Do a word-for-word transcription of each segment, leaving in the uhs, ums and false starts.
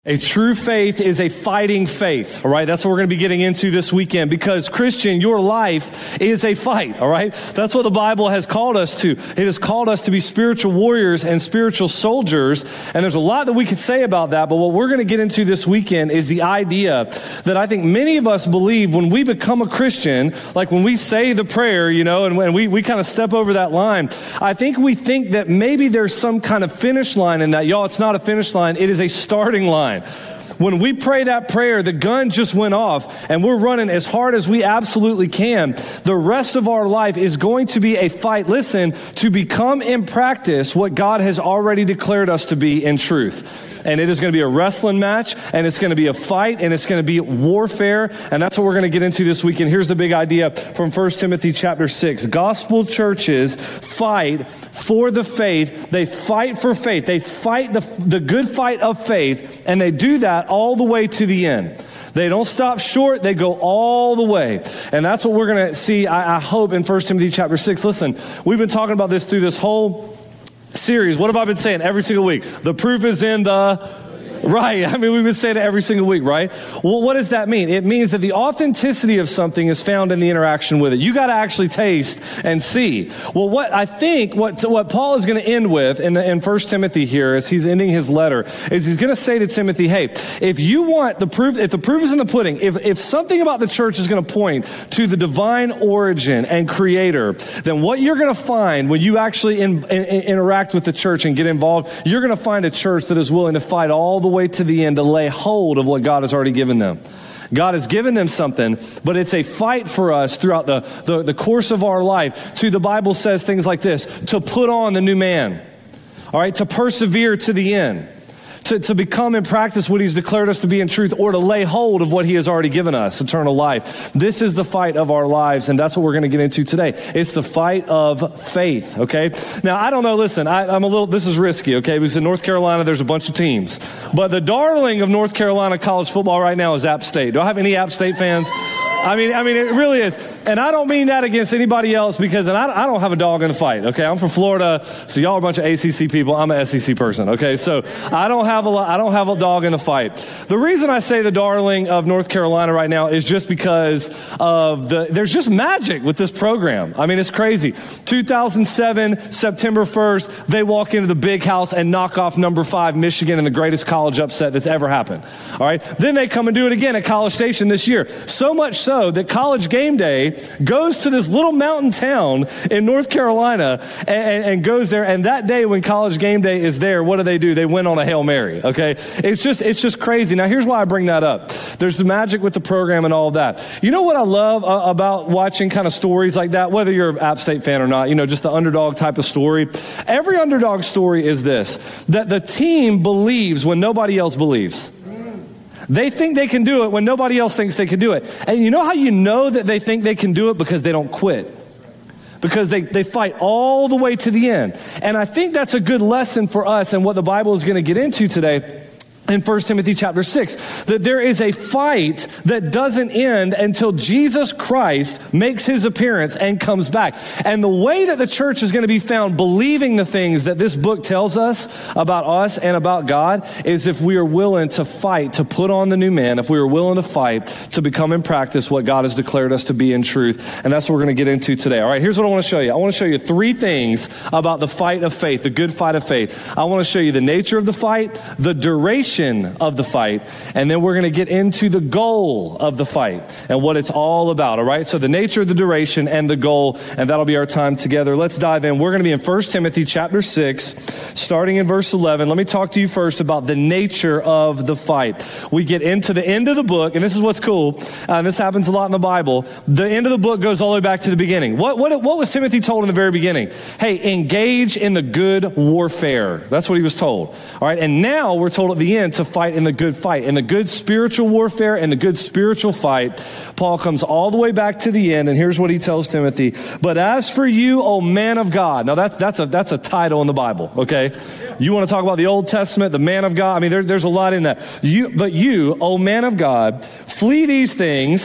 A true faith is a fighting faith, all right? That's what we're going to be getting into this weekend because, Christian, your life is a fight, all right? That's what the Bible has called us to. It has called us to be spiritual warriors and spiritual soldiers, and there's a lot that we could say about that, but what we're going to get into this weekend is the idea that I think many of us believe when we become a Christian, like when we say the prayer, you know, and when we, we kind of step over that line, I think we think that maybe there's some kind of finish line in that. Y'all, it's not a finish line. It is a starting line. When we pray that prayer, the gun just went off and we're running as hard as we absolutely can. The rest of our life is going to be a fight, listen, to become in practice what God has already declared us to be in truth. And it is going to be a wrestling match, and it's going to be a fight, and it's going to be warfare, and that's what we're going to get into this weekend. Here's the big idea from First Timothy chapter six. Gospel churches fight for the faith. They fight for faith. They fight the, the good fight of faith, and they do that all the way to the end. They don't stop short. They go all the way. And that's what we're going to see, I, I hope, in First Timothy chapter six. Listen, we've been talking about this through this whole series. What have I been saying every single week? The proof is in the... Right. I mean, we've been saying it every single week, right? Well, what does that mean? It means that the authenticity of something is found in the interaction with it. You got to actually taste and see. Well, what I think, what what Paul is going to end with in, the, in First Timothy here, as he's ending his letter, is he's going to say to Timothy, hey, if you want the proof, if the proof is in the pudding, if, if something about the church is going to point to the divine origin and creator, then what you're going to find when you actually in, in, interact with the church and get involved, you're going to find a church that is willing to fight all the way to the end to lay hold of what God has already given them. God has given them something, but it's a fight for us throughout the, the, the course of our life. To the Bible says things like this, to put on the new man, all right, to persevere to the end, to, to become and practice what he's declared us to be in truth, or to lay hold of what he has already given us, eternal life. This is the fight of our lives, and that's what we're going to get into today. It's the fight of faith, okay? Now, I don't know, listen, I, I'm a little, this is risky, okay? Because in North Carolina, there's a bunch of teams. But the darling of North Carolina college football right now is App State. Do I have any App State fans? I mean, I mean, it really is. And I don't mean that against anybody else because and I, I don't have a dog in the fight, okay? I'm from Florida, so y'all are a bunch of A C C people. I'm an S E C person, okay? So I don't have a I don't have a dog in the fight. The reason I say the darling of North Carolina right now is just because of the, there's just magic with this program. I mean, it's crazy. two thousand seven, September first, they walk into the big house and knock off number five, Michigan, in the greatest college upset that's ever happened, all right? Then they come and do it again at College Station this year. So much so So that College Game Day goes to this little mountain town in North Carolina and, and, and goes there. And that day when College Game Day is there, what do they do? They win on a Hail Mary, okay? It's just it's just crazy. Now, here's why I bring that up. There's the magic with the program and all of that. You know what I love uh, about watching kind of stories like that, whether you're an App State fan or not, you know, just the underdog type of story. Every underdog story is this, that the team believes when nobody else believes. They think they can do it when nobody else thinks they can do it. And you know how you know that they think they can do it? Because they don't quit. Because they, they fight all the way to the end. And I think that's a good lesson for us and what the Bible is going to get into today in First Timothy chapter six, that there is a fight that doesn't end until Jesus Christ makes his appearance and comes back. And the way that the church is going to be found believing the things that this book tells us about us and about God is if we are willing to fight, to put on the new man, if we are willing to fight, to become in practice what God has declared us to be in truth. And that's what we're going to get into today. All right, here's what I want to show you. I want to show you three things about the fight of faith, the good fight of faith. I want to show you the nature of the fight, the duration of the fight, and then we're going to get into the goal of the fight and what it's all about, all right? So the nature, the duration, and the goal, and that'll be our time together. Let's dive in. We're going to be in First Timothy chapter six, starting in verse eleven. Let me talk to you first about the nature of the fight. We get into the end of the book, and this is what's cool, uh, and this happens a lot in the Bible. The end of the book goes all the way back to the beginning. What, what, what was Timothy told in the very beginning? Hey, engage in the good warfare. That's what he was told, all right? And now we're told at the end to fight in the good fight, in the good spiritual warfare and the good spiritual fight. Paul comes all the way back to the end, and here's what he tells Timothy. But as for you, O man of God. Now that's that's a that's a title in the Bible, okay? You want to talk about the Old Testament, the man of God? I mean, there, there's a lot in that. You, but you, O man of God, flee these things.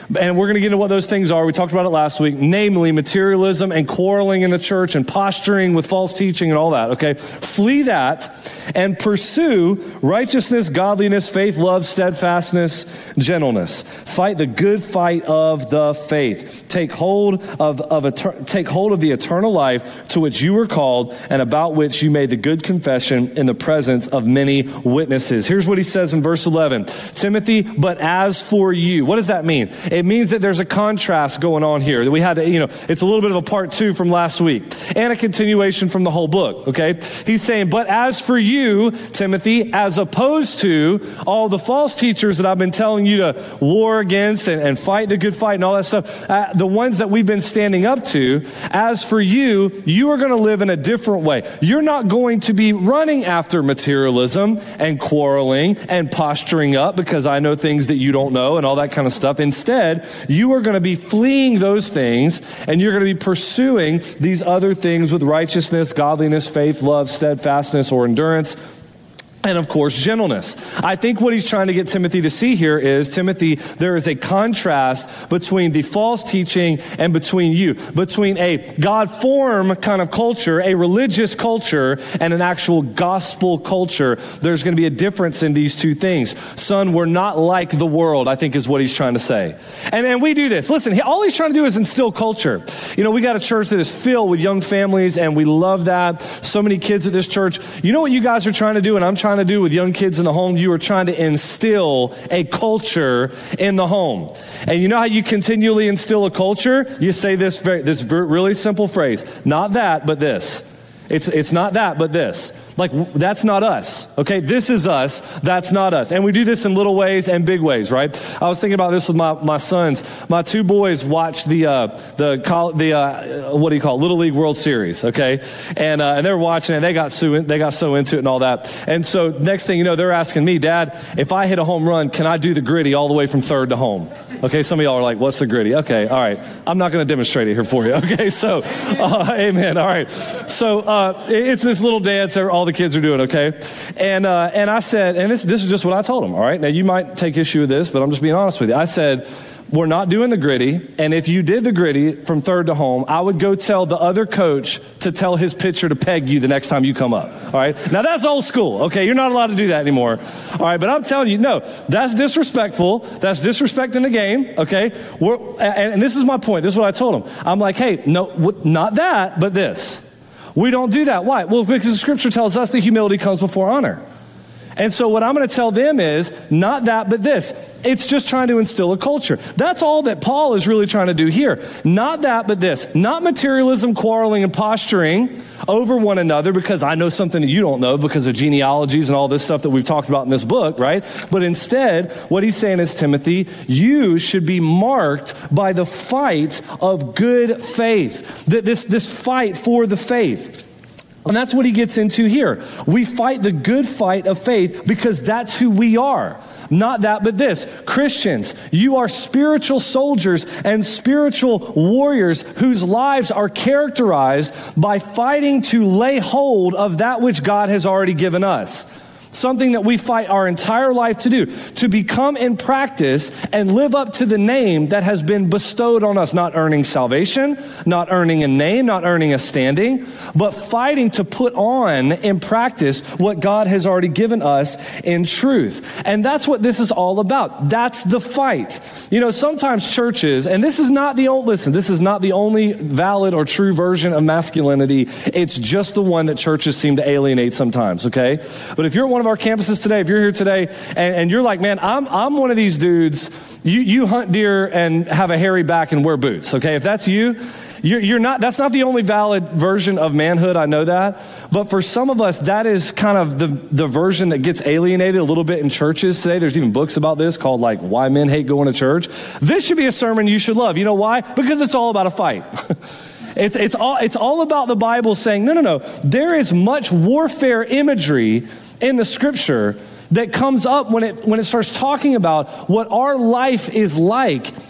And we're going to get into what those things are. We talked about it last week, namely materialism and quarreling in the church and posturing with false teaching and all that, okay? Flee that and pursue righteousness, godliness, faith, love, steadfastness, gentleness. Fight the good fight of the faith. Take hold of, of eter- take hold of the eternal life to which you were called and about which you made the good confession in the presence of many witnesses. Here's what he says in verse eleven. Timothy, but as for you, what does that mean? It means that there's a contrast going on here. That we had to, you know, it's a little bit of a part two from last week and a continuation from the whole book, okay? He's saying, but as for you, Timothy, as opposed to all the false teachers that I've been telling you to war against and, and fight the good fight and all that stuff, uh, the ones that we've been standing up to, as for you, you are going to live in a different way. You're not going to be running after materialism and quarreling and posturing up because I know things that you don't know and all that kind of stuff. Instead, you are going to be fleeing those things and you're going to be pursuing these other things with righteousness, godliness, faith, love, steadfastness, or endurance. And of course, gentleness. I think what he's trying to get Timothy to see here is, Timothy, there is a contrast between the false teaching and between you, between a God form kind of culture, a religious culture, and an actual gospel culture. There's going to be a difference in these two things. Son, we're not like the world, I think is what he's trying to say. And, and we do this. Listen, he, all he's trying to do is instill culture. You know, we got a church that is filled with young families, and we love that. So many kids at this church. You know what you guys are trying to do, and I'm trying to do with young kids in the home? You are trying to instill a culture in the home. And you know how you continually instill a culture? You say this very, this really simple phrase, not that, but this. It's, it's not that, but this. Like, that's not us, okay? This is us, that's not us. And we do this in little ways and big ways, right? I was thinking about this with my, my sons. My two boys watch the, uh, the, the uh, what do you call it, Little League World Series, okay? And uh, and they were watching it, they got, so, they got so into it and all that. And so next thing you know, they're asking me, Dad, if I hit a home run, can I do the gritty all the way from third to home? Okay, some of y'all are like, what's the gritty? Okay, all right. I'm not going to demonstrate it here for you, okay? So, uh, amen, all right. So uh, it's this little dance that all the kids are doing, okay? And uh, and I said, and this this is just what I told them, all right? Now, you might take issue with this, but I'm just being honest with you. I said, we're not doing the gritty, and if you did the gritty from third to home, I would go tell the other coach to tell his pitcher to peg you the next time you come up, all right? Now, that's old school, okay? You're not allowed to do that anymore, all right? But I'm telling you, no, that's disrespectful. That's disrespecting the game, okay? We're, and, and this is my point. This is what I told him. I'm like, hey, no, not that, but this. We don't do that. Why? Well, because the scripture tells us that humility comes before honor. And so what I'm going to tell them is not that, but this. It's just trying to instill a culture. That's all that Paul is really trying to do here. Not that, but this. Not materialism, quarreling, and posturing over one another because I know something that you don't know because of genealogies and all this stuff that we've talked about in this book, right? But instead, what he's saying is, Timothy, you should be marked by the fight of good faith. This, this fight for the faith. And that's what he gets into here. We fight the good fight of faith because that's who we are. Not that, but this. Christians, you are spiritual soldiers and spiritual warriors whose lives are characterized by fighting to lay hold of that which God has already given us. Something that we fight our entire life to do, to become in practice and live up to the name that has been bestowed on us, not earning salvation, not earning a name, not earning a standing, but fighting to put on in practice what God has already given us in truth. And that's what this is all about. That's the fight. You know, sometimes churches, and this is not the only, listen, this is not the only valid or true version of masculinity. It's just the one that churches seem to alienate sometimes, okay? But if you're at one of our campuses today, if you're here today and, and you're like, man, I'm I'm one of these dudes, you, you hunt deer and have a hairy back and wear boots, okay? If that's you, you're, you're not, that's not the only valid version of manhood, I know that. But for some of us, that is kind of the, the version that gets alienated a little bit in churches today. There's even books about this called like Why Men Hate Going to Church. This should be a sermon you should love. You know why? Because it's all about a fight. It's, it's, all, it's all about the Bible saying, no, no, no, there is much warfare imagery in the scripture that comes up when it when it starts talking about what our life is like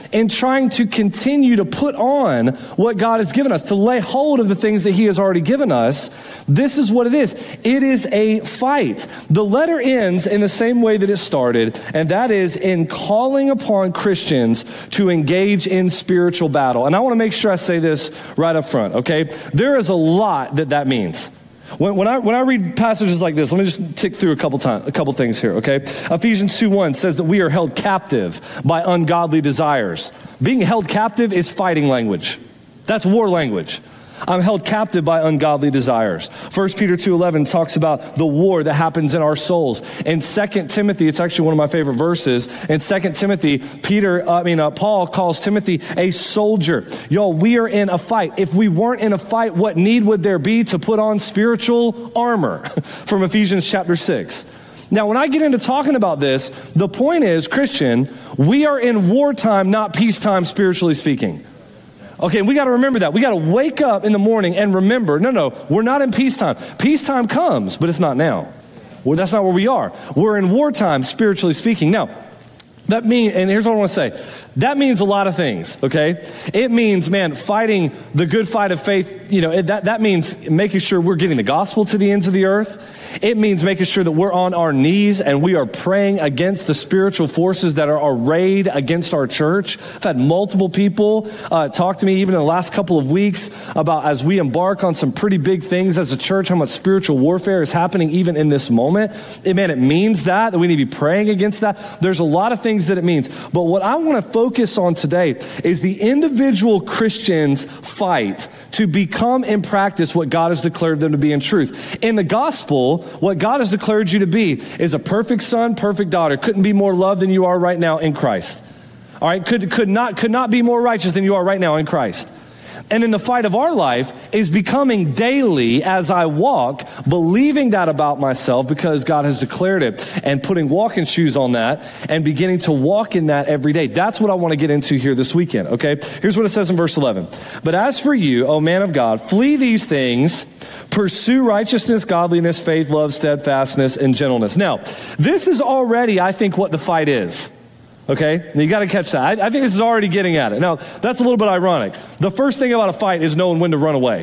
in trying to continue to put on what God has given us, to lay hold of the things that he has already given us. This is what it is. It is a fight. The letter ends in the same way that it started, and that is in calling upon Christians to engage in spiritual battle. And I want to make sure I say this right up front, okay? There is a lot that that means. When, when I when I read passages like this, let me just tick through a couple times, a couple things here, okay? Ephesians two one says that we are held captive by ungodly desires. Being held captive is fighting language. That's war language. I'm held captive by ungodly desires. First Peter two eleven talks about the war that happens in our souls. In Second Timothy, it's actually one of my favorite verses. In Second Timothy, Peter, I mean, uh, Paul calls Timothy a soldier. Y'all, we are in a fight. If we weren't in a fight, what need would there be to put on spiritual armor? From Ephesians chapter six. Now, when I get into talking about this, the point is, Christian, we are in wartime, not peacetime, spiritually speaking. Okay, we got to remember that. We got to wake up in the morning and remember, no, no, we're not in peacetime. Peacetime comes, but it's not now. Well, that's not where we are. We're in wartime, spiritually speaking. Now, that means, and here's what I want to say. That means a lot of things, okay? It means, man, fighting the good fight of faith. You know, it, that, that means making sure we're getting the gospel to the ends of the earth. It means making sure that we're on our knees and we are praying against the spiritual forces that are arrayed against our church. I've had multiple people uh, talk to me even in the last couple of weeks about, as we embark on some pretty big things as a church, how much spiritual warfare is happening even in this moment. It, man, it means that, that we need to be praying against that. There's a lot of things that it means. But what I want to focus on today is the individual Christian's fight to become in practice what God has declared them to be in truth. In the gospel, what God has declared you to be is a perfect son, perfect daughter. Couldn't be more loved than you are right now in Christ. All right, could could not could not be more righteous than you are right now in Christ. And in the fight of our life is becoming daily as I walk, believing that about myself because God has declared it, and putting walking shoes on that and beginning to walk in that every day. That's what I want to get into here this weekend, okay? Here's what it says in verse eleven. But as for you, O man of God, flee these things, pursue righteousness, godliness, faith, love, steadfastness, and gentleness. Now, this is already, I think, what the fight is. Okay, now you got to catch that. I, I think this is already getting at it. Now, that's a little bit ironic. The first thing about a fight is knowing when to run away,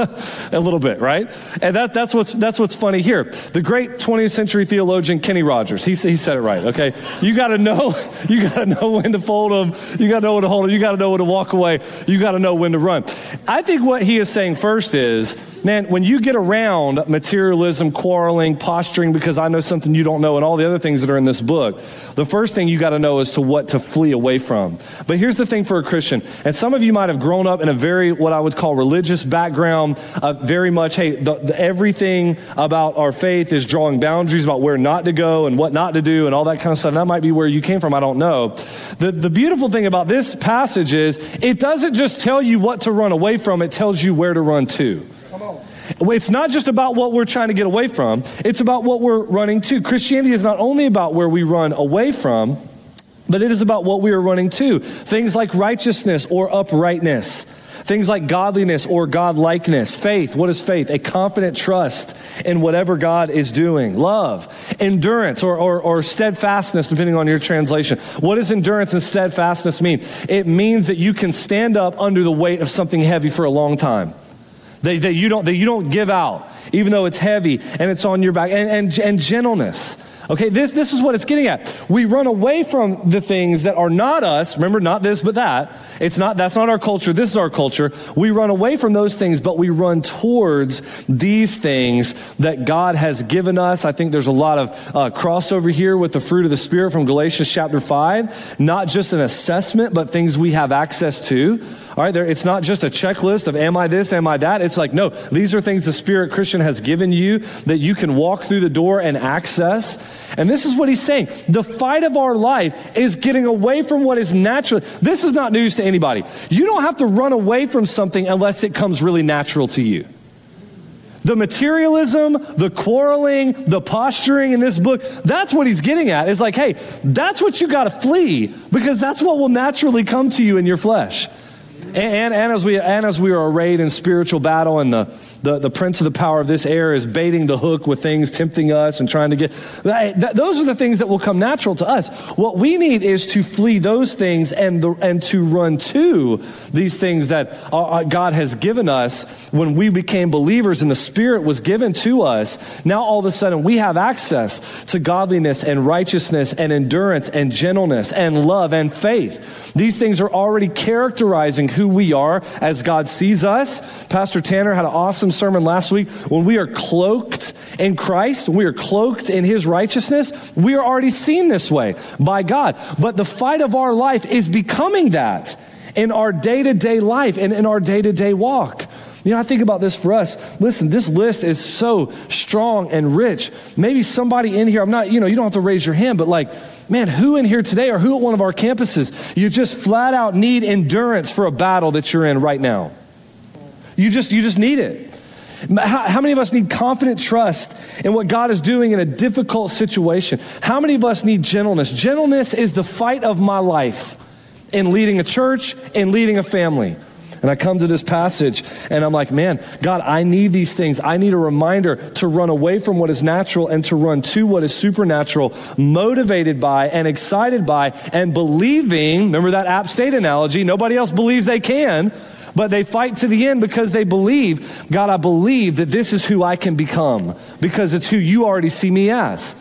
a little bit, right? And that, that's what's that's what's funny here. The great twentieth century theologian Kenny Rogers, he he said it right. Okay, you got to know, you got to know when to fold them. You got to know when to hold them. You got to know when to walk away. You got to know when to run. I think what he is saying first is, man, when you get around materialism, quarreling, posturing because I know something you don't know, and all the other things that are in this book, the first thing you got to know is to what to flee away from. But here's the thing for a Christian, and some of you might have grown up in a very, what I would call religious background, uh, very much, hey, the, the, everything about our faith is drawing boundaries about where not to go and what not to do and all that kind of stuff. And that might be where you came from, I don't know. The, the beautiful thing about this passage is it doesn't just tell you what to run away from, it tells you where to run to. It's not just about what we're trying to get away from, it's about what we're running to. Christianity is not only about where we run away from, but it is about what we are running to. Things like righteousness or uprightness. Things like godliness or godlikeness. Faith, what is faith? A confident trust in whatever God is doing. Love, endurance or, or, or steadfastness, depending on your translation. What does endurance and steadfastness mean? It means that you can stand up under the weight of something heavy for a long time. That, that you don't that you don't give out, even though it's heavy and it's on your back. And, and, and gentleness. Okay, this, this is what it's getting at. We run away from the things that are not us. Remember, not this, but that. It's not, that's not our culture. This is our culture. We run away from those things, but we run towards these things that God has given us. I think there's a lot of uh, crossover here with the fruit of the Spirit from Galatians chapter five. Not just an assessment, but things we have access to. All right, there, it's not just a checklist of am I this, am I that? It's like, no, these are things the Spirit Christian has given you that you can walk through the door and access. And this is what he's saying. The fight of our life is getting away from what is natural. This is not news to anybody. You don't have to run away from something unless it comes really natural to you. The materialism, the quarreling, the posturing in this book, that's what he's getting at. It's like, hey, that's what you got to flee because that's what will naturally come to you in your flesh. And, and, and as we and as we are arrayed in spiritual battle and the The, the prince of the power of this air is baiting the hook with things, tempting us and trying to get, that, that, those are the things that will come natural to us. What we need is to flee those things and the, and to run to these things that uh, God has given us when we became believers and the Spirit was given to us. Now all of a sudden we have access to godliness and righteousness and endurance and gentleness and love and faith. These things are already characterizing who we are as God sees us. Pastor Tanner had an awesome sermon last week. When we are cloaked in Christ, we are cloaked in his righteousness, we are already seen this way by God. But the fight of our life is becoming that in our day-to-day life and in our day-to-day walk. You know, I think about this for us. Listen, this list is so strong and rich. Maybe somebody in here, I'm not, you know, you don't have to raise your hand, but like, man, who in here today or who at one of our campuses, you just flat out need endurance for a battle that you're in right now? You just, you just need it. How, how many of us need confident trust in what God is doing in a difficult situation? How many of us need gentleness? Gentleness is the fight of my life in leading a church, in leading a family. And I come to this passage and I'm like, man, God, I need these things. I need a reminder to run away from what is natural and to run to what is supernatural, motivated by and excited by and believing. Remember that App State analogy? Nobody else believes they can, but they fight to the end because they believe, God, I believe that this is who I can become because it's who you already see me as.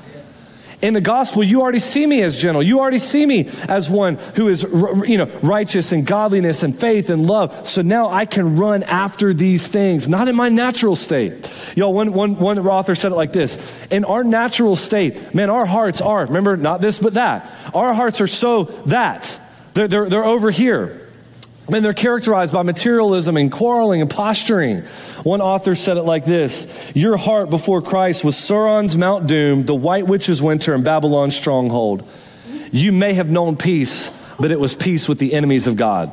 In the gospel, you already see me as gentle. You already see me as one who is, you know, righteous and godliness and faith and love. So now I can run after these things, not in my natural state. Yo, one, one, one author said it like this. In our natural state, man, our hearts are, remember, not this, but that. Our hearts are so that. They're, they're, they're over here. And they're characterized by materialism and quarreling and posturing. One author said it like this. Your heart before Christ was Sauron's Mount Doom, the White Witch's winter, and Babylon's stronghold. You may have known peace, but it was peace with the enemies of God.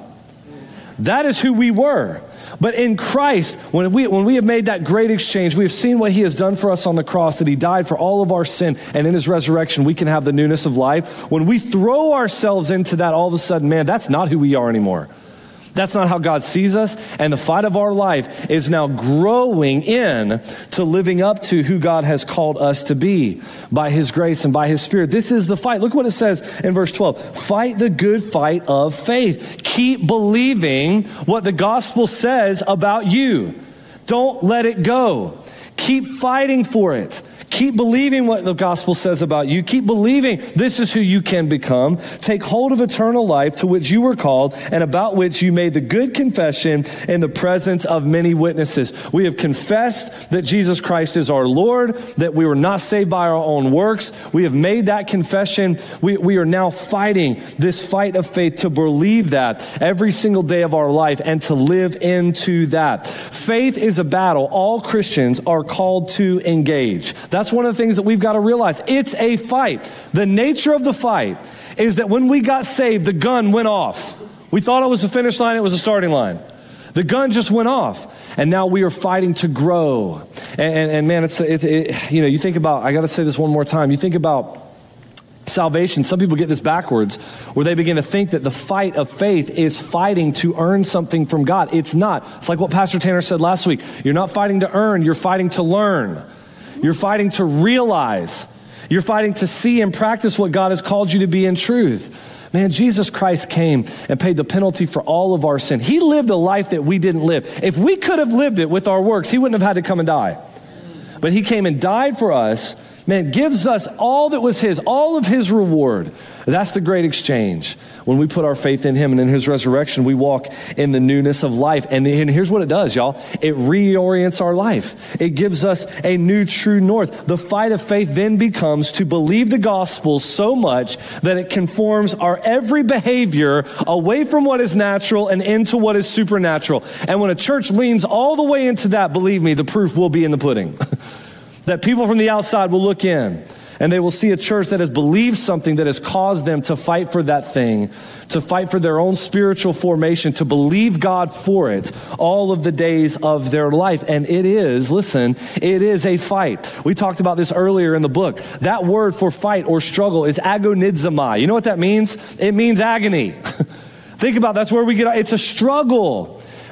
That is who we were. But in Christ, when we, when we have made that great exchange, we have seen what he has done for us on the cross, that he died for all of our sin, and in his resurrection, we can have the newness of life. When we throw ourselves into that, all of a sudden, man, that's not who we are anymore. That's not how God sees us. And the fight of our life is now growing in to living up to who God has called us to be by his grace and by his Spirit. This is the fight. Look what it says in verse twelve. Fight the good fight of faith. Keep believing what the gospel says about you. Don't let it go. Keep fighting for it. Keep believing what the gospel says about you. Keep believing this is who you can become. Take hold of eternal life to which you were called and about which you made the good confession in the presence of many witnesses. We have confessed that Jesus Christ is our Lord, that we were not saved by our own works. We have made that confession. We, we are now fighting this fight of faith to believe that every single day of our life and to live into that. Faith is a battle all Christians are called to engage. That's one of the things that we've got to realize. It's a fight. The nature of the fight is that when we got saved, the gun went off. We thought it was a finish line, it was a starting line. The gun just went off, and now we are fighting to grow. And, and, and man, it's it, it, you know, you think about, I got to say this one more time, you think about salvation. Some people get this backwards, where they begin to think that the fight of faith is fighting to earn something from God. It's not. It's like what Pastor Tanner said last week. You're not fighting to earn, you're fighting to learn. You're fighting to realize. You're fighting to see and practice what God has called you to be in truth. Man, Jesus Christ came and paid the penalty for all of our sin. He lived a life that we didn't live. If we could have lived it with our works, he wouldn't have had to come and die. But he came and died for us. Man, gives us all that was his, all of his reward. That's the great exchange. When we put our faith in him and in his resurrection, we walk in the newness of life. And, and here's what it does, y'all. It reorients our life. It gives us a new true north. The fight of faith then becomes to believe the gospel so much that it conforms our every behavior away from what is natural and into what is supernatural. And when a church leans all the way into that, believe me, the proof will be in the pudding. That people from the outside will look in and they will see a church that has believed something that has caused them to fight for that thing, to fight for their own spiritual formation, to believe God for it all of the days of their life. And it is, listen, it is a fight. We talked about this earlier in the book. That word for fight or struggle is agonizomai. You know what that means? It means agony. Think about it, that's where we get, it's a struggle.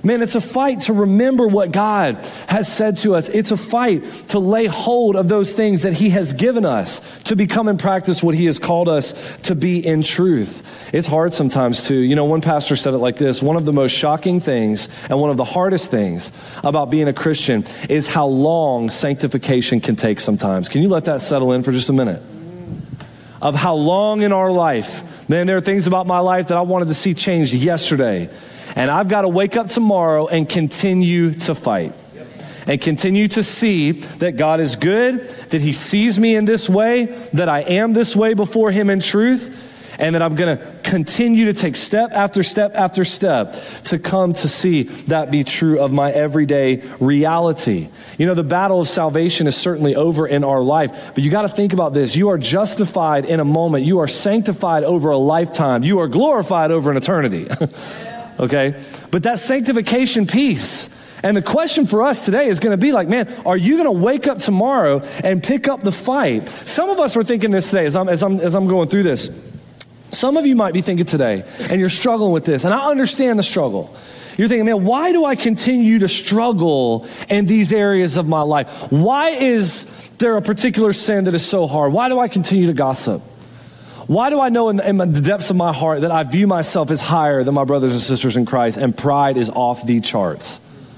Man, it's a fight to remember what God has said to us. It's a fight to lay hold of those things that he has given us, to become and practice what he has called us to be in truth. It's hard sometimes too. You know, one pastor said it like this: one of the most shocking things and one of the hardest things about being a Christian is how long sanctification can take sometimes. Can you let that settle in for just a minute? Of how long in our life, man, there are things about my life that I wanted to see changed yesterday. And I've got to wake up tomorrow and continue to fight and continue to see that God is good, that he sees me in this way, that I am this way before him in truth, and that I'm going to continue to take step after step after step to come to see that be true of my everyday reality. You know, the battle of salvation is certainly over in our life, but you got to think about this. You are justified in a moment. You are sanctified over a lifetime. You are glorified over an eternity. Okay? But that sanctification piece, and the question for us today is going to be like, man, are you going to wake up tomorrow and pick up the fight? Some of us are thinking this today as I'm, as I'm, as I'm going through this. Some of you might be thinking today, and you're struggling with this, and I understand the struggle. You're thinking, man, why do I continue to struggle in these areas of my life? Why is there a particular sin that is so hard? Why do I continue to gossip? Why do I know in the, in the depths of my heart that I view myself as higher than my brothers and sisters in Christ, and pride is off the charts?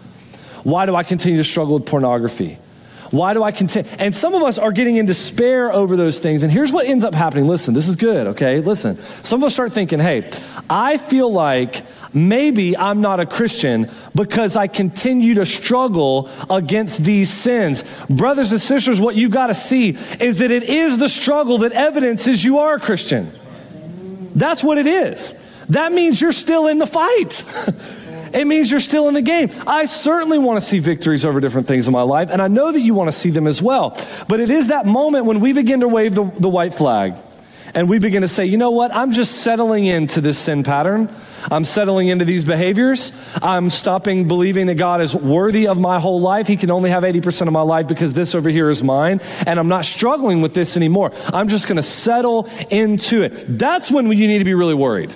Why do I continue to struggle with pornography? Why do I continue? And some of us are getting in despair over those things. And here's what ends up happening. Listen, this is good, okay? Listen, some of us start thinking, hey, I feel like maybe I'm not a Christian because I continue to struggle against these sins. Brothers and sisters, what you got to see is that it is the struggle that evidences you are a Christian. That's what it is. That means you're still in the fight. It means you're still in the game. I certainly want to see victories over different things in my life, and I know that you want to see them as well. But it is that moment when we begin to wave the, the white flag, and we begin to say, you know what, I'm just settling into this sin pattern. I'm settling into these behaviors. I'm stopping believing that God is worthy of my whole life. He can only have eighty percent of my life because this over here is mine. And I'm not struggling with this anymore. I'm just going to settle into it. That's when you need to be really worried.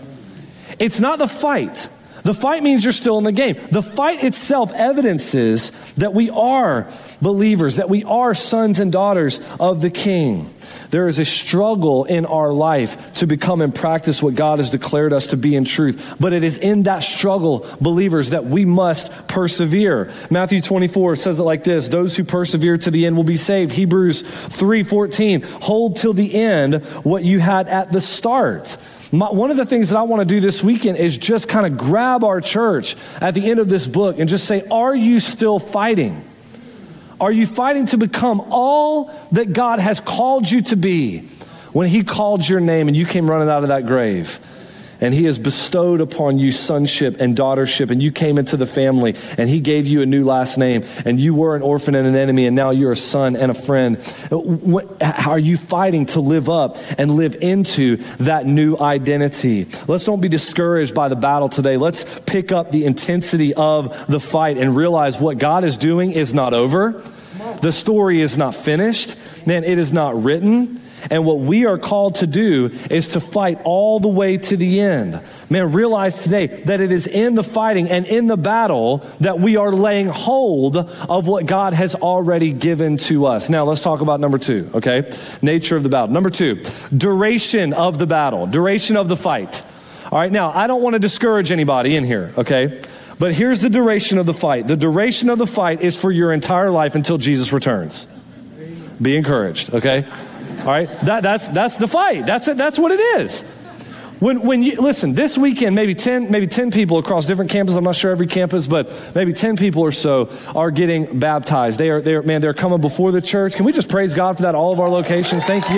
It's not the fight. The fight means you're still in the game. The fight itself evidences that we are believers, that we are sons and daughters of the King. There is a struggle in our life to become and practice what God has declared us to be in truth. But it is in that struggle, believers, that we must persevere. Matthew twenty-four says it like this: those who persevere to the end will be saved. Hebrews three fourteen, hold till the end what you had at the start. My, one of the things that I want to do this weekend is just kind of grab our church at the end of this book and just say, are you still fighting? Are you fighting to become all that God has called you to be when he called your name and you came running out of that grave? And he has bestowed upon you sonship and daughtership, and you came into the family, and he gave you a new last name, and you were an orphan and an enemy, and now you're a son and a friend. What, are you fighting to live up and live into that new identity? Let's don't be discouraged by the battle today. Let's pick up the intensity of the fight and realize what God is doing is not over. The story is not finished. Man, it is not written. And what we are called to do is to fight all the way to the end. Man, realize today that it is in the fighting and in the battle that we are laying hold of what God has already given to us. Now, let's talk about number two, okay? Nature of the battle. Number two, duration of the battle, duration of the fight. All right, now, I don't want to discourage anybody in here, okay? But here's the duration of the fight. The duration of the fight is for your entire life until Jesus returns. Be encouraged, okay? All right, that, that's that's the fight. That's it. That's what it is. When when you listen, this weekend, maybe ten maybe ten people across different campuses. I'm not sure every campus, but maybe ten people or so are getting baptized. They are they are man. They're coming before the church. Can we just praise God for that? All of our locations. Thank you.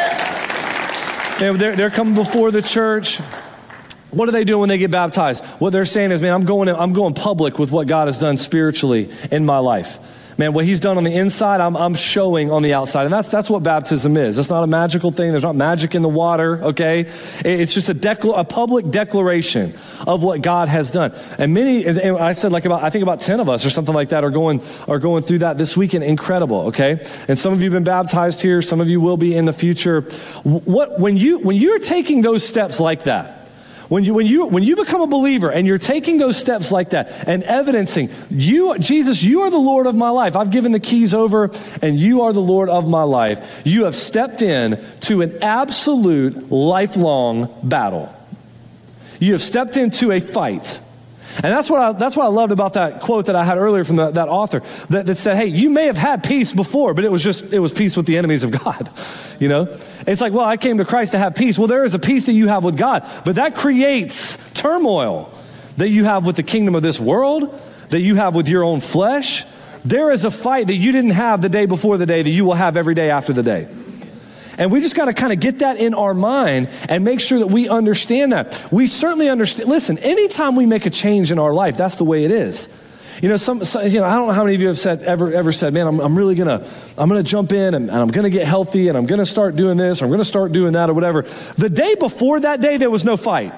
Yeah. Man, they're they're coming before the church. What do they do when they get baptized? What they're saying is, man, I'm going I'm going public with what God has done spiritually in my life. Man, what he's done on the inside, I'm, I'm showing on the outside. And that's that's what baptism is. It's not a magical thing. There's not magic in the water, okay? It's just a, decla- a public declaration of what God has done. And many, and I said like about, I think about ten of us or something like that are going are going through that this weekend. Incredible, okay? And some of you have been baptized here. Some of you will be in the future. What when you when you're taking those steps like that, When you, when you, when you become a believer and you're taking those steps like that and evidencing, you, Jesus, you are the Lord of my life. I've given the keys over and you are the Lord of my life. You have stepped in to an absolute lifelong battle. You have stepped into a fight. And that's what I, that's what I loved about that quote that I had earlier from the, that author that, that said, hey, you may have had peace before, but it was just, it was peace with the enemies of God. You know, it's like, well, I came to Christ to have peace. Well, there is a peace that you have with God, but that creates turmoil that you have with the kingdom of this world, that you have with your own flesh. There is a fight that you didn't have the day before the day that you will have every day after the day. And we just got to kind of get that in our mind and make sure that we understand that. We certainly understand. Listen, anytime we make a change in our life, that's the way it is. You know, some, some you know, I don't know how many of you have said ever ever said, man, I'm, I'm really gonna, I'm gonna jump in and, and I'm gonna get healthy and I'm gonna start doing this, or I'm gonna start doing that, or whatever. The day before that day, there was no fight.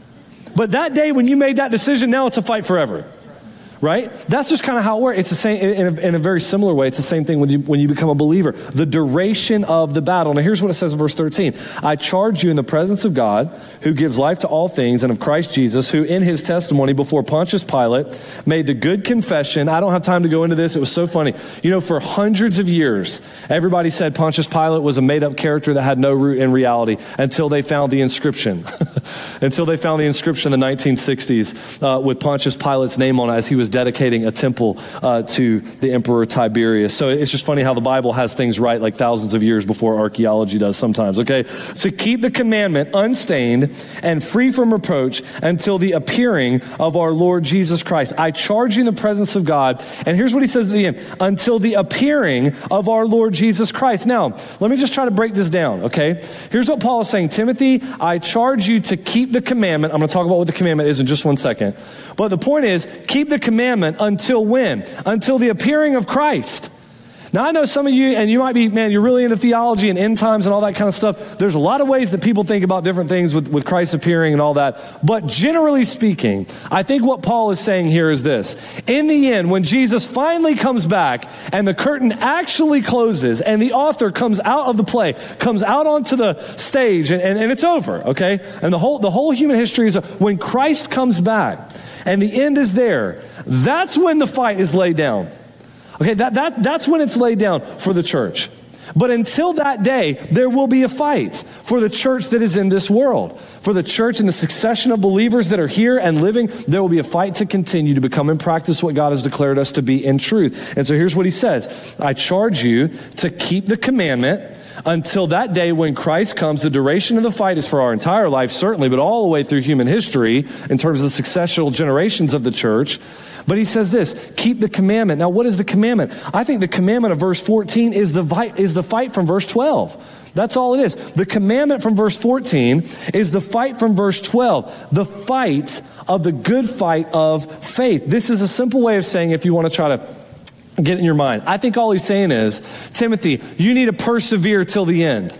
But that day when you made that decision, now it's a fight forever. Right? That's just kind of how it works. It's the same in a, in a very similar way. It's the same thing when you when you become a believer. The duration of the battle. Now here's what it says in verse thirteen. I charge you in the presence of God, who gives life to all things, and of Christ Jesus, who in his testimony before Pontius Pilate made the good confession. I don't have time to go into this. It was so funny. You know, for hundreds of years, everybody said Pontius Pilate was a made-up character that had no root in reality until they found the inscription. until they found the inscription in the nineteen sixties uh, with Pontius Pilate's name on it as he was dedicating a temple uh, to the Emperor Tiberius. So it's just funny how the Bible has things right like thousands of years before archaeology does sometimes, okay? So keep the commandment unstained and free from reproach until the appearing of our Lord Jesus Christ. I charge you in the presence of God. And here's what he says at the end, until the appearing of our Lord Jesus Christ. Now, let me just try to break this down, okay? Here's what Paul is saying. Timothy, I charge you to keep the commandment. I'm going to talk about what the commandment is in just one second. But the point is, keep the commandment until when? Until the appearing of Christ. Now, I know some of you, and you might be, man, you're really into theology and end times and all that kind of stuff. There's a lot of ways that people think about different things with, with Christ appearing and all that. But generally speaking, I think what Paul is saying here is this. In the end, when Jesus finally comes back and the curtain actually closes and the author comes out of the play, comes out onto the stage, and, and, and it's over, okay? And the whole, the whole human history is, when Christ comes back and the end is there, that's when the fight is laid down. Okay, that, that, that's when it's laid down for the church. But until that day, there will be a fight for the church that is in this world. For the church and the succession of believers that are here and living, there will be a fight to continue to become and practice what God has declared us to be in truth. And so here's what he says. I charge you to keep the commandment until that day when Christ comes. The duration of the fight is for our entire life, certainly, but all the way through human history in terms of the successional generations of the church. But he says this, keep the commandment. Now, what is the commandment? I think the commandment of verse fourteen is the fight, is the fight from verse twelve. That's all it is. The commandment from verse fourteen is the fight from verse twelve. The fight of the good fight of faith. This is a simple way of saying, if you want to try to get in your mind, I think all he's saying is, Timothy, you need to persevere till the end.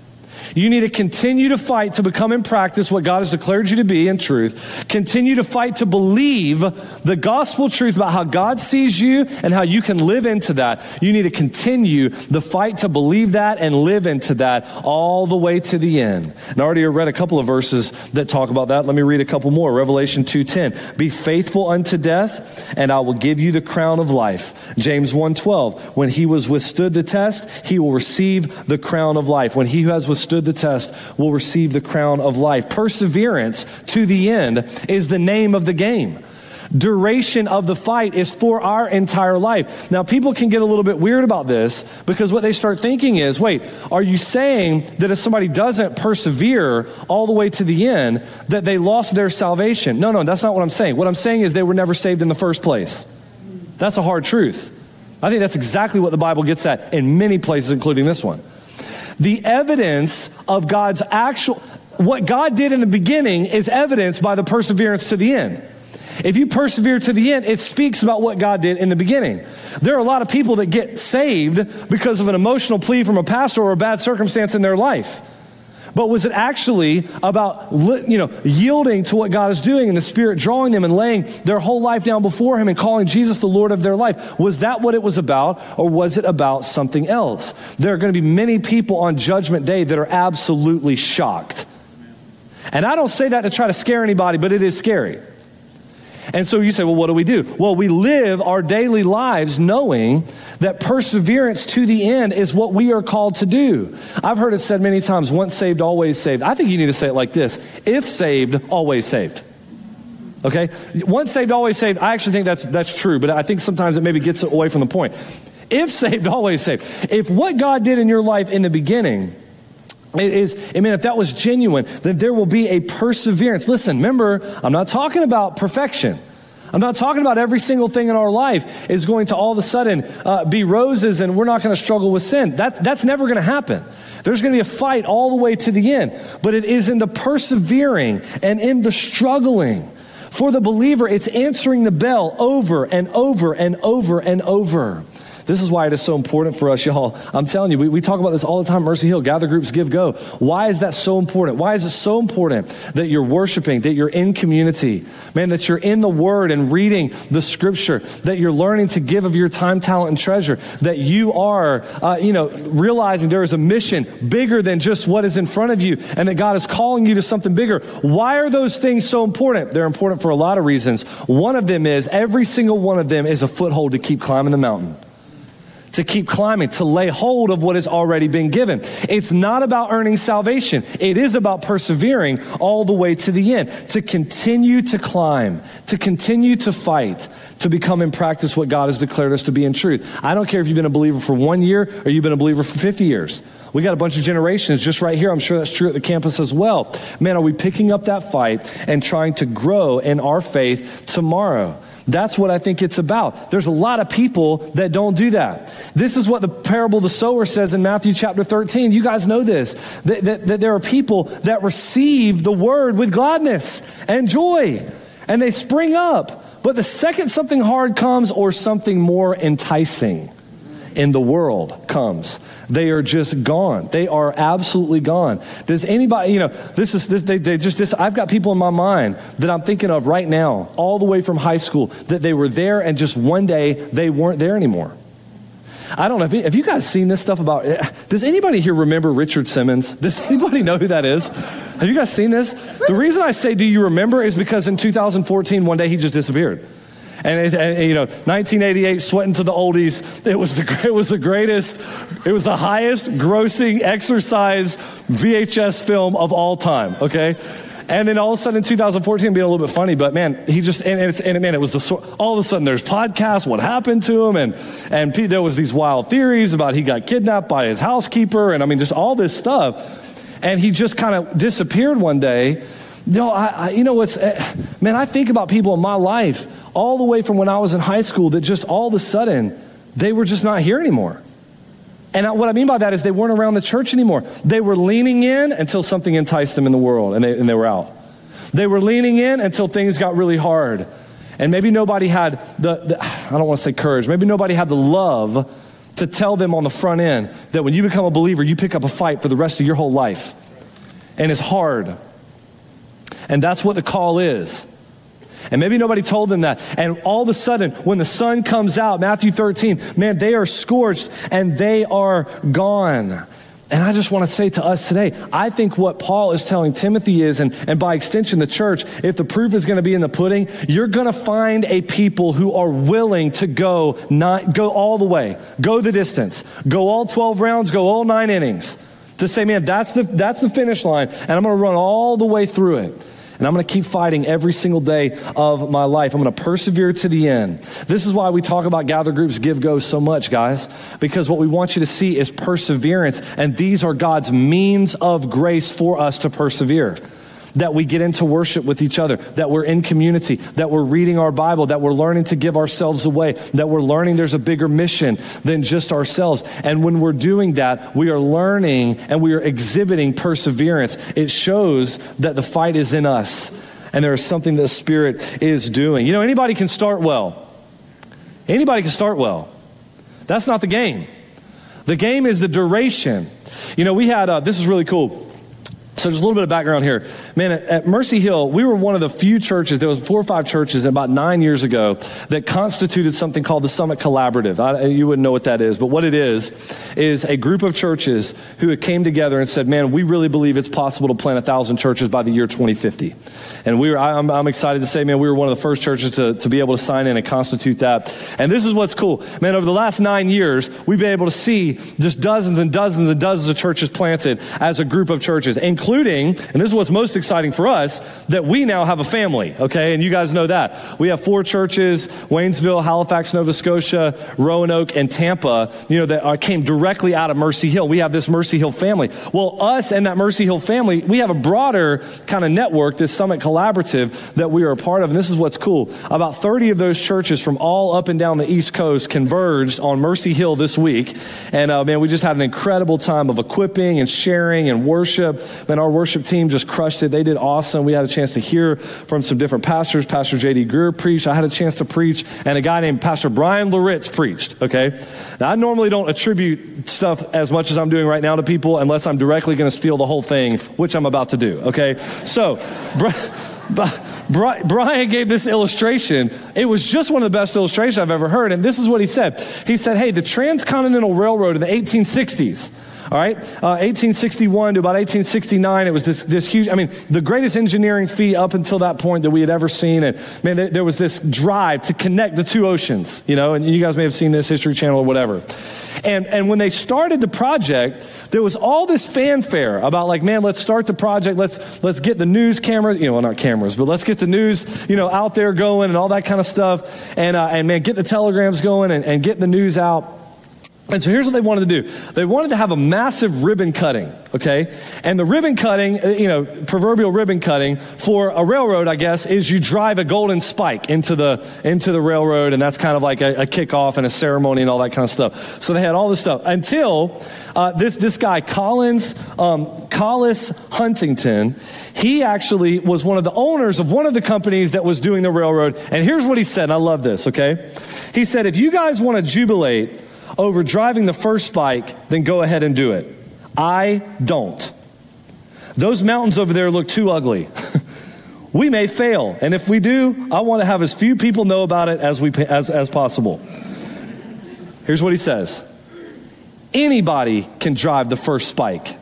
You need to continue to fight to become and practice what God has declared you to be in truth. Continue to fight to believe the gospel truth about how God sees you and how you can live into that. You need to continue the fight to believe that and live into that all the way to the end. And I already read a couple of verses that talk about that. Let me read a couple more. Revelation two ten. Be faithful unto death, and I will give you the crown of life. James one twelve. When he was withstood the test, he will receive the crown of life. When he who has withstood the test will receive the crown of life. Perseverance to the end is the name of the game. Duration of the fight is for our entire life. Now, people can get a little bit weird about this because what they start thinking is, wait, are you saying that if somebody doesn't persevere all the way to the end, that they lost their salvation? No, no, that's not what I'm saying. What I'm saying is they were never saved in the first place. That's a hard truth. I think that's exactly what the Bible gets at in many places, including this one. The evidence of God's actual, what God did in the beginning is evidenced by the perseverance to the end. If you persevere to the end, it speaks about what God did in the beginning. There are a lot of people that get saved because of an emotional plea from a pastor or a bad circumstance in their life. But was it actually about, you know, yielding to what God is doing and the Spirit drawing them and laying their whole life down before Him and calling Jesus the Lord of their life? Was that what it was about, or was it about something else? There are going to be many people on Judgment Day that are absolutely shocked. And I don't say that to try to scare anybody, but it is scary. And so you say, well, what do we do? Well, we live our daily lives knowing that perseverance to the end is what we are called to do. I've heard it said many times, once saved, always saved. I think you need to say it like this: if saved, always saved. Okay? Once saved, always saved. I actually think that's that's true, but I think sometimes it maybe gets away from the point. If saved, always saved. If what God did in your life in the beginning It is, I mean, if that was genuine, then there will be a perseverance. Listen, remember, I'm not talking about perfection. I'm not talking about every single thing in our life is going to all of a sudden uh, be roses and we're not going to struggle with sin. That, that's never going to happen. There's going to be a fight all the way to the end. But it is in the persevering and in the struggling. For the believer, it's answering the bell over and over and over and over. This is why it is so important for us, y'all. I'm telling you, we, we talk about this all the time, Mercy Hill, gather groups, give, go. Why is that so important? Why is it so important that you're worshiping, that you're in community, man, that you're in the Word and reading the Scripture, that you're learning to give of your time, talent, and treasure, that you are, uh, you know, realizing there is a mission bigger than just what is in front of you and that God is calling you to something bigger. Why are those things so important? They're important for a lot of reasons. One of them is every single one of them is a foothold to keep climbing the mountain. To keep climbing, to lay hold of what has already been given. It's not about earning salvation. It is about persevering all the way to the end, to continue to climb, to continue to fight, to become in practice what God has declared us to be in truth. I don't care if you've been a believer for one year or you've been a believer for fifty years. We got a bunch of generations just right here. I'm sure that's true at the campus as well. Man, are we picking up that fight and trying to grow in our faith tomorrow? That's what I think it's about. There's a lot of people that don't do that. This is what the parable of the sower says in Matthew chapter thirteen. You guys know this, that, that, that there are people that receive the word with gladness and joy, and they spring up. But the second something hard comes or something more enticing in the world comes, they are just gone. They are absolutely gone. Does anybody, you know, this is, this, they, they just, this, I've got people in my mind that I'm thinking of right now, all the way from high school, that they were there and just one day they weren't there anymore. I don't know, have you, have you guys seen this stuff about, does anybody here remember Richard Simmons? Does anybody know who that is? Have you guys seen this? The reason I say, do you remember, is because in two thousand fourteen, one day he just disappeared. And, it, and, you know, nineteen eighty-eight, Sweating to the Oldies, it was the it was the greatest, it was the highest grossing exercise V H S film of all time, okay? And then all of a sudden in two thousand fourteen, being a little bit funny, but man, he just, and, it's, and man, it was the, all of a sudden there's podcasts, what happened to him, and, and there was these wild theories about he got kidnapped by his housekeeper, and I mean, just all this stuff. And he just kind of disappeared one day. No, I, I, you know what's, man, I think about people in my life all the way from when I was in high school that just all of a sudden, they were just not here anymore. And I, what I mean by that is they weren't around the church anymore. They were leaning in until something enticed them in the world and they, and they were out. They were leaning in until things got really hard. And maybe nobody had the, the I don't want to say courage, maybe nobody had the love to tell them on the front end that when you become a believer, you pick up a fight for the rest of your whole life. And it's hard. And that's what the call is. And maybe nobody told them that. And all of a sudden, when the sun comes out, Matthew thirteen, man, they are scorched and they are gone. And I just want to say to us today, I think what Paul is telling Timothy is, and, and by extension the church, if the proof is going to be in the pudding, you're going to find a people who are willing to go, not, go all the way, go the distance, go all twelve rounds, go all nine innings. To say, man, that's the, that's the finish line, and I'm going to run all the way through it. And I'm going to keep fighting every single day of my life. I'm going to persevere to the end. This is why we talk about gather groups, give, go so much, guys. Because what we want you to see is perseverance. And these are God's means of grace for us to persevere. That we get into worship with each other, that we're in community, that we're reading our Bible, that we're learning to give ourselves away, that we're learning there's a bigger mission than just ourselves. And when we're doing that, we are learning and we are exhibiting perseverance. It shows that the fight is in us and there is something the Spirit is doing. You know, anybody can start well. Anybody can start well. That's not the game. The game is the duration. You know, we had, uh, this is really cool. So just a little bit of background here. Man, at, at Mercy Hill, we were one of the few churches, there was four or five churches about nine years ago that constituted something called the Summit Collaborative. I, you wouldn't know what that is, but what it is, is a group of churches who came together and said, man, we really believe it's possible to plant a thousand churches by the year twenty fifty. And we were, I'm, I'm excited to say, man, we were one of the first churches to, to be able to sign in and constitute that. And this is what's cool. Man, over the last nine years, we've been able to see just dozens and dozens and dozens of churches planted as a group of churches, including, and this is what's most exciting for us, that we now have a family, okay? And you guys know that. We have four churches, Waynesville, Halifax, Nova Scotia, Roanoke, and Tampa, you know, that are, came directly out of Mercy Hill. We have this Mercy Hill family. Well, us and that Mercy Hill family, we have a broader kind of network, this Summit Collaborative that we are a part of. And this is what's cool. About thirty of those churches from all up and down the East Coast converged on Mercy Hill this week. And uh, man, we just had an incredible time of equipping and sharing and worship. Man, our worship team just crushed it. They did awesome. We had a chance to hear from some different pastors. Pastor J D Greer preached. I had a chance to preach. And a guy named Pastor Brian Loritz preached, okay? Now, I normally don't attribute stuff as much as I'm doing right now to people unless I'm directly going to steal the whole thing, which I'm about to do, okay? So, Brian gave this illustration. It was just one of the best illustrations I've ever heard. And this is what he said. He said, hey, the Transcontinental Railroad in the eighteen sixties, all right, uh, eighteen sixty-one to about eighteen sixty-nine, it was this this huge, I mean, the greatest engineering feat up until that point that we had ever seen. And man, there, there was this drive to connect the two oceans, you know, and you guys may have seen this, History Channel or whatever. And and when they started the project, there was all this fanfare about like, man, let's start the project. Let's let's get the news cameras, you know, well, not cameras, but let's get the news, you know, out there going and all that kind of stuff. And uh, and man, get the telegrams going and, and get the news out. And so here's what they wanted to do. They wanted to have a massive ribbon cutting, okay? And the ribbon cutting, you know, proverbial ribbon cutting for a railroad, I guess, is you drive a golden spike into the into the railroad, and that's kind of like a, a kickoff and a ceremony and all that kind of stuff. So they had all this stuff until uh, this this guy, Collins, um, Collis Huntington, he actually was one of the owners of one of the companies that was doing the railroad. And here's what he said, and I love this, okay? He said, if you guys want to jubilate over driving the first spike, then go ahead and do it. I don't. Those mountains over there look too ugly. We may fail, and if we do, I want to have as few people know about it as we as, as possible. Here's what he says. Anybody can drive the first spike.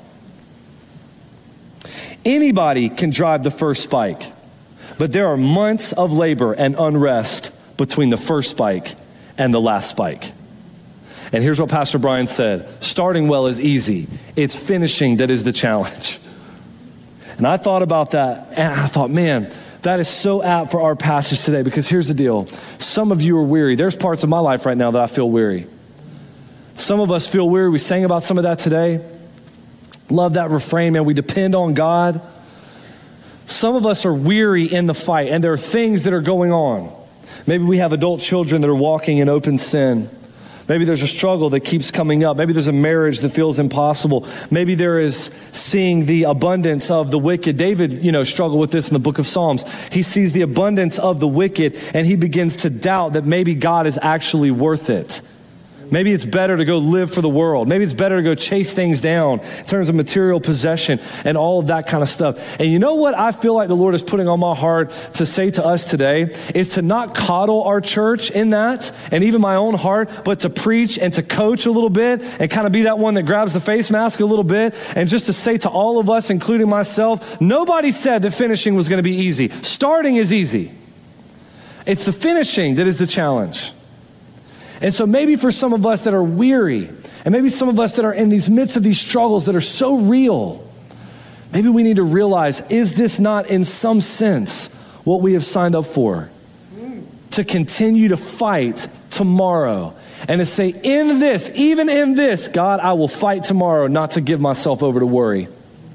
Anybody can drive the first spike, but there are months of labor and unrest between the first spike and the last spike. And here's what Pastor Brian said. Starting well is easy. It's finishing that is the challenge. And I thought about that, and I thought, man, that is so apt for our passage today, because here's the deal. Some of you are weary. There's parts of my life right now that I feel weary. Some of us feel weary. We sang about some of that today. Love that refrain, man. We depend on God. Some of us are weary in the fight, and there are things that are going on. Maybe we have adult children that are walking in open sin. Maybe there's a struggle that keeps coming up. Maybe there's a marriage that feels impossible. Maybe there is seeing the abundance of the wicked. David, you know, struggled with this in the book of Psalms. He sees the abundance of the wicked, and he begins to doubt that maybe God is actually worth it. Maybe it's better to go live for the world. Maybe it's better to go chase things down in terms of material possession and all of that kind of stuff. And you know what I feel like the Lord is putting on my heart to say to us today is to not coddle our church in that, and even my own heart, but to preach and to coach a little bit and kind of be that one that grabs the face mask a little bit, and just to say to all of us, including myself, nobody said that finishing was going to be easy. Starting is easy. It's the finishing that is the challenge. And so maybe for some of us that are weary, and maybe some of us that are in these midst of these struggles that are so real, maybe we need to realize, is this not in some sense what we have signed up for? To continue to fight tomorrow and to say, in this, even in this, God, I will fight tomorrow not to give myself over to worry.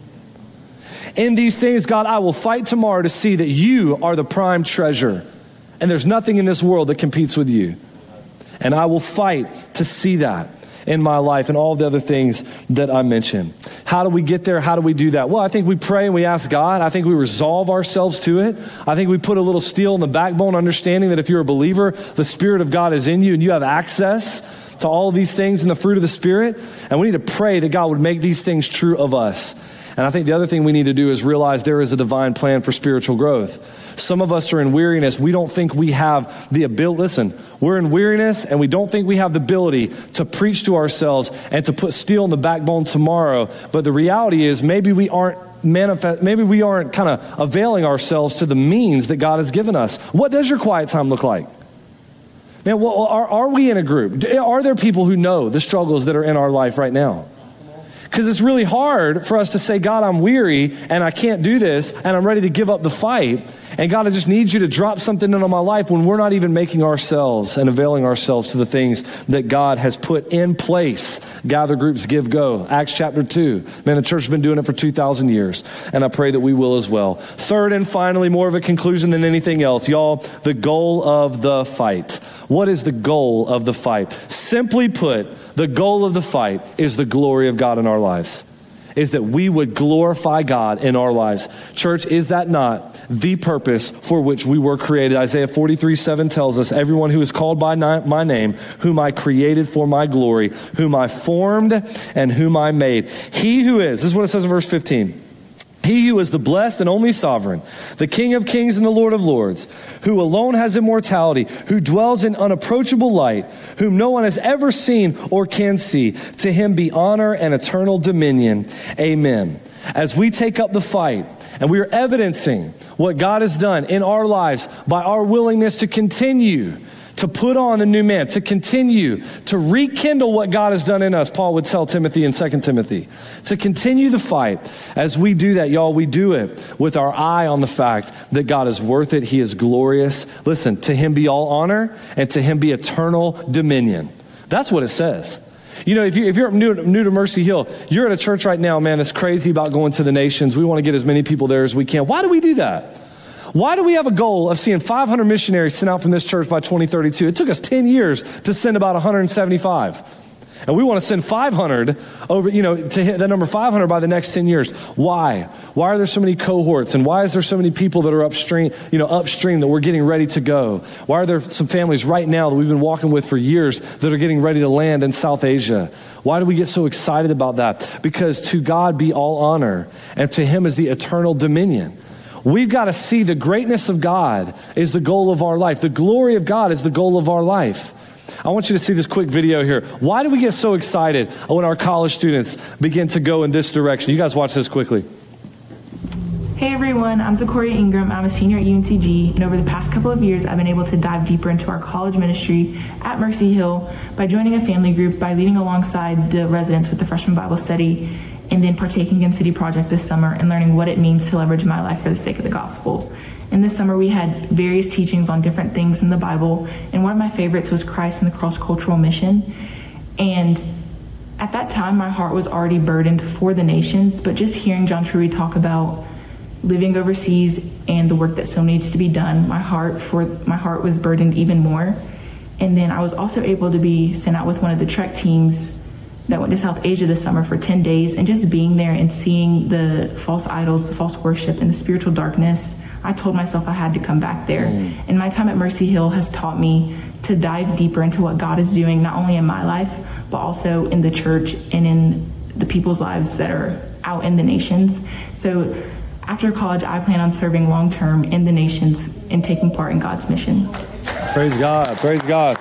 In these things, God, I will fight tomorrow to see that you are the prime treasure, and there's nothing in this world that competes with you. And I will fight to see that in my life and all the other things that I mentioned. How do we get there? How do we do that? Well, I think we pray and we ask God. I think we resolve ourselves to it. I think we put a little steel in the backbone, understanding that if you're a believer, the Spirit of God is in you and you have access to all of these things and the fruit of the Spirit. And we need to pray that God would make these things true of us. And I think the other thing we need to do is realize there is a divine plan for spiritual growth. Some of us are in weariness. We don't think we have the ability. Listen, we're in weariness and we don't think we have the ability to preach to ourselves and to put steel in the backbone tomorrow. But the reality is maybe we aren't manifest, maybe we aren't kind of availing ourselves to the means that God has given us. What does your quiet time look like? Man, well, are, are we in a group? Are there people who know the struggles that are in our life right now? Because it's really hard for us to say, God, I'm weary and I can't do this and I'm ready to give up the fight. And God, I just need you to drop something into my life when we're not even making ourselves and availing ourselves to the things that God has put in place. Gather groups, give, go. Acts chapter two. Man, the church has been doing it for two thousand years. And I pray that we will as well. Third and finally, more of a conclusion than anything else. Y'all, the goal of the fight. What is the goal of the fight? Simply put, the goal of the fight is the glory of God in our lives, is that we would glorify God in our lives. Church, is that not the purpose for which we were created? Isaiah forty-three seven tells us, everyone who is called by my name, whom I created for my glory, whom I formed and whom I made. He who is, this is what it says in verse fifteen. He who is the blessed and only sovereign, the King of kings and the Lord of lords, who alone has immortality, who dwells in unapproachable light, whom no one has ever seen or can see. To him be honor and eternal dominion. Amen. As we take up the fight and we are evidencing what God has done in our lives by our willingness to continue to put on the new man, to continue to rekindle what God has done in us, Paul would tell Timothy in Second Timothy, to continue the fight. As we do that, y'all, we do it with our eye on the fact that God is worth it. He is glorious. Listen, to him be all honor and to him be eternal dominion. That's what it says. You know, if, you, if you're new, new to Mercy Hill, you're at a church right now, man, that's crazy about going to the nations. We want to get as many people there as we can. Why do we do that? Why do we have a goal of seeing five hundred missionaries sent out from this church by twenty thirty-two? It took us ten years to send about one hundred seventy-five. And we want to send five hundred over, you know, to hit that number five hundred by the next ten years. Why? Why are there so many cohorts? And why is there so many people that are upstream, you know, upstream that we're getting ready to go? Why are there some families right now that we've been walking with for years that are getting ready to land in South Asia? Why do we get so excited about that? Because to God be all honor, and to him is the eternal dominion. We've got to see the greatness of God is the goal of our life. The glory of God is the goal of our life. I want you to see this quick video here. Why do we get so excited when our college students begin to go in this direction? You guys watch this quickly. Hey everyone, I'm Zakoria Ingram. I'm a senior at U N C G, and over the past couple of years, I've been able to dive deeper into our college ministry at Mercy Hill by joining a family group, by leading alongside the residents with the freshman Bible study, and then partaking in City Project this summer and learning what it means to leverage my life for the sake of the gospel. And this summer we had various teachings on different things in the Bible, and one of my favorites was Christ and the cross-cultural mission. And at that time, my heart was already burdened for the nations, but just hearing John Truey talk about living overseas and the work that still needs to be done, my heart for my heart was burdened even more. And then I was also able to be sent out with one of the Trek teams that went to South Asia this summer for ten days, and just being there and seeing the false idols, the false worship, and the spiritual darkness, I told myself I had to come back there. Mm. And my time at Mercy Hill has taught me to dive deeper into what God is doing, not only in my life, but also in the church and in the people's lives that are out in the nations. So after college, I plan on serving long-term in the nations and taking part in God's mission. Praise God, praise God.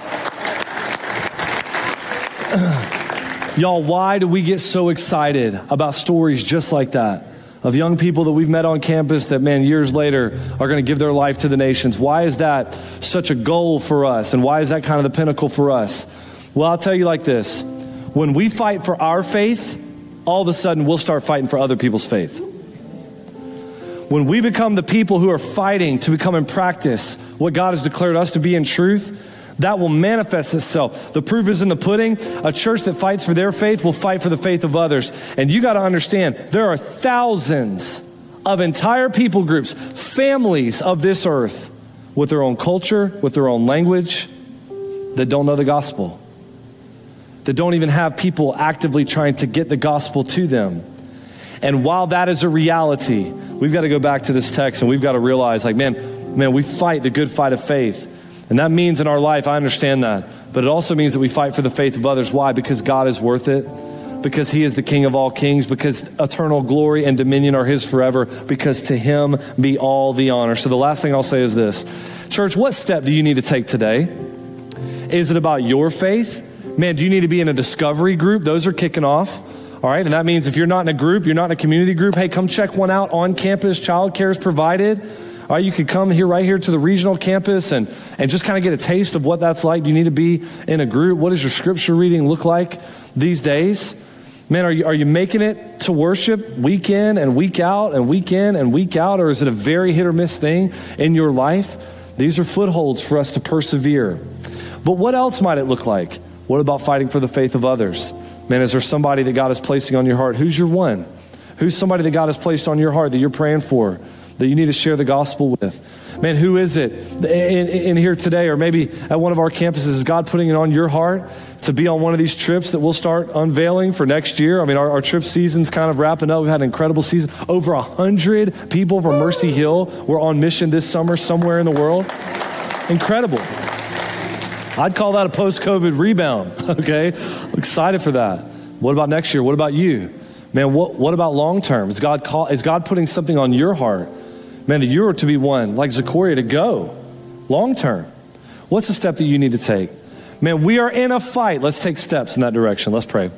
Y'all, why do we get so excited about stories just like that? Of young people that we've met on campus that, man, years later are going to give their life to the nations. Why is that such a goal for us? And why is that kind of the pinnacle for us? Well, I'll tell you like this. When we fight for our faith, all of a sudden we'll start fighting for other people's faith. When we become the people who are fighting to become in practice what God has declared us to be in truth, that will manifest itself. The proof is in the pudding. A church that fights for their faith will fight for the faith of others. And you got to understand, there are thousands of entire people groups, families of this earth, with their own culture, with their own language, that don't know the gospel, that don't even have people actively trying to get the gospel to them. And while that is a reality, we've got to go back to this text and we've got to realize, like, man, man, we fight the good fight of faith. And that means in our life, I understand that, but it also means that we fight for the faith of others. Why? Because God is worth it. because he is the King of all kings, because eternal glory and dominion are his forever, because to him be all the honor. So the last thing I'll say is this. Church, what step do you need to take today? Is it about your faith? Man, do you need to be in a discovery group? Those are kicking off. All right, and that means if you're not in a group, you're not in a community group, hey, come check one out on campus. Childcare is provided. All right, you could come here right here to the regional campus and, and just kind of get a taste of what that's like. Do you need to be in a group? What does your scripture reading look like these days? Man, are you, are you making it to worship week in and week out and week in and week out? Or is it a very hit or miss thing in your life? These are footholds for us to persevere. But what else might it look like? What about fighting for the faith of others? Man, is there somebody that God is placing on your heart? Who's your one? Who's somebody that God has placed on your heart that you're praying for, that you need to share the gospel with? Man, who is it in, in here today, or maybe at one of our campuses? Is God putting it on your heart to be on one of these trips that we'll start unveiling for next year? I mean, our, our trip season's kind of wrapping up. We've had an incredible season. Over a hundred people from Mercy Hill were on mission this summer somewhere in the world. Incredible. I'd call that a post-COVID rebound, okay? I'm excited for that. What about next year? What about you? Man, what, what about long-term? Is God call, is God putting something on your heart? Man, that you're to be one, like Zechariah, to go long-term. What's the step that you need to take? Man, we are in a fight. Let's take steps in that direction. Let's pray.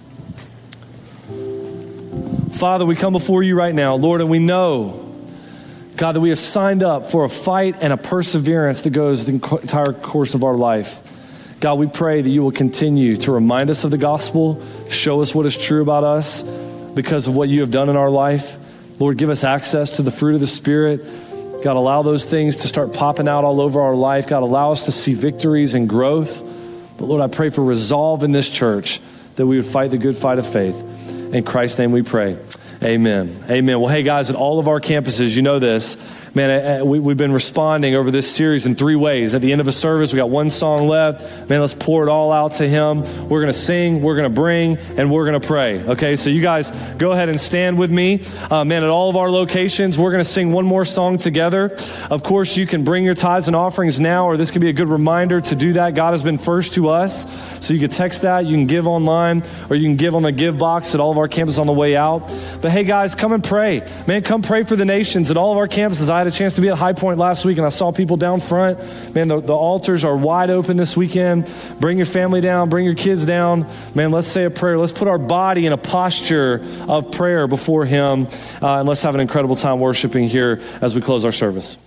Father, we come before you right now, Lord, and we know, God, that we have signed up for a fight and a perseverance that goes the entire course of our life. God, we pray that you will continue to remind us of the gospel, show us what is true about us because of what you have done in our life. Lord, give us access to the fruit of the Spirit. God, allow those things to start popping out all over our life. God, allow us to see victories and growth. But Lord, I pray for resolve in this church that we would fight the good fight of faith. In Christ's name we pray. Amen. Amen. Well, hey guys, at all of our campuses, you know this. Man, we, we've been responding over this series in three ways. At the end of a service, we got one song left. Man, let's pour it all out to him. We're going to sing, we're going to bring, and we're going to pray. Okay, so you guys go ahead and stand with me. Uh, man, at all of our locations, we're going to sing one more song together. Of course, you can bring your tithes and offerings now, or this could be a good reminder to do that. God has been first to us. So you can text that, you can give online, or you can give on the give box at all of our campuses on the way out. But hey guys, come and pray. Man, come pray for the nations at all of our campuses. I had a chance to be at High Point last week and I saw people down front. Man, the, the altars are wide open this weekend. Bring your family down, bring your kids down. Man, let's say a prayer. Let's put our body in a posture of prayer before him. Uh, and let's have an incredible time worshiping here as we close our service.